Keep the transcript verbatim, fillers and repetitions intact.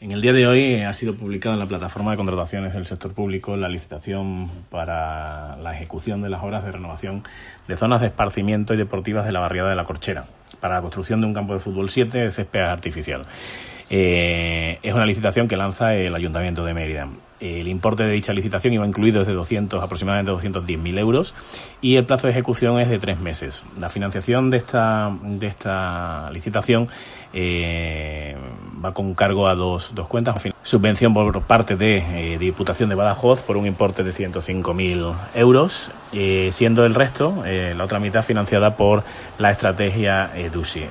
En el día de hoy ha sido publicada en la plataforma de contrataciones del sector público la licitación para la ejecución de las obras de renovación de zonas de esparcimiento y deportivas de la barriada de La Corchera para la construcción de un campo de fútbol siete de césped artificial. Eh, es una licitación que lanza el Ayuntamiento de Mérida. El importe de dicha licitación iba incluido desde doscientos, aproximadamente doscientos diez mil euros, y el plazo de ejecución es de tres meses. La financiación de esta, de esta licitación eh, va con cargo a dos, dos cuentas. Subvención por parte de eh, Diputación de Badajoz por un importe de ciento cinco mil euros, eh, siendo el resto, eh, la otra mitad, financiada por la estrategia EDUSI.